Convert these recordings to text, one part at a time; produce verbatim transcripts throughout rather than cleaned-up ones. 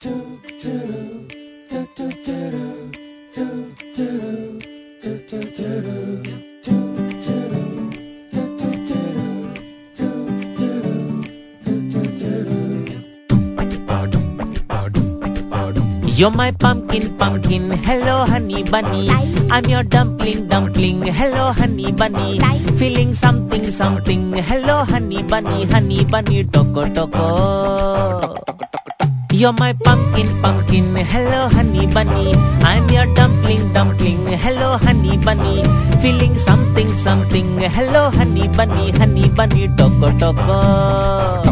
You're my pumpkin, pumpkin, hello honey bunny. I'm your dumpling, dumpling, hello honey bunny. Feeling something, something, hello honey bunny, honey bunny, toko toko. You're my pumpkin, pumpkin, hello honey bunny. I'm your dumpling, dumpling, hello honey bunny. Feeling something, something, hello honey bunny, honey bunny, toko toko.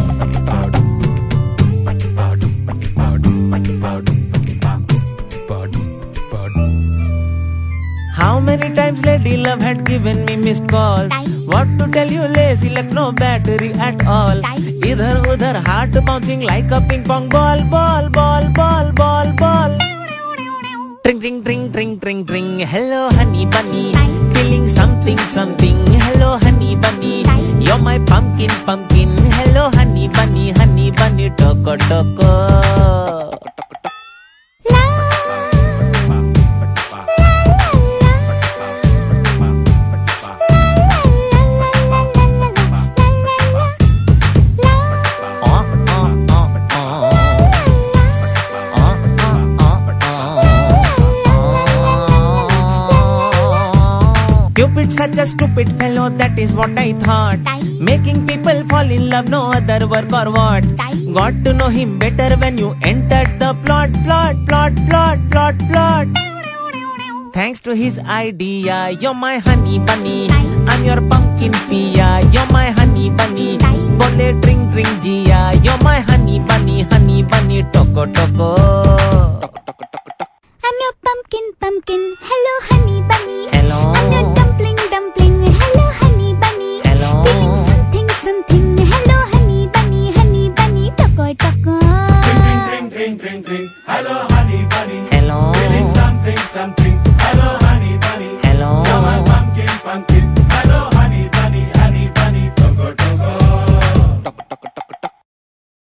How many times Lady Love had given me missed calls? What to tell you, lazy like no battery at all. Idhar udhar heart bouncing like a ping pong ball, ball, ball, ball, ball, ball. Tring, tring, tring, tring, tring, tring. Hello honey bunny, feeling something, something. Hello honey bunny, you're my pumpkin, pumpkin. Hello honey bunny, honey bunny, toko toko. Cupid's such a stupid fellow, that is what I thought. Making people fall in love, no other work or what. Got to know him better when you entered the plot, plot, plot, plot, plot, plot. Thanks to his idea, you're my honey bunny. I'm your pumpkin pia, you're my honey bunny. Bole drink drink jia, you're my honey bunny, honey bunny, toko toko.